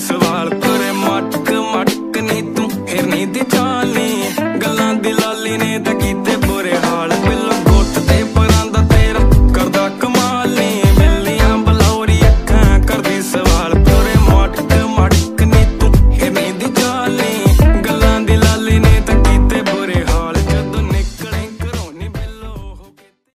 सवाल करे मटक मटक नी तू हिरनी दी जान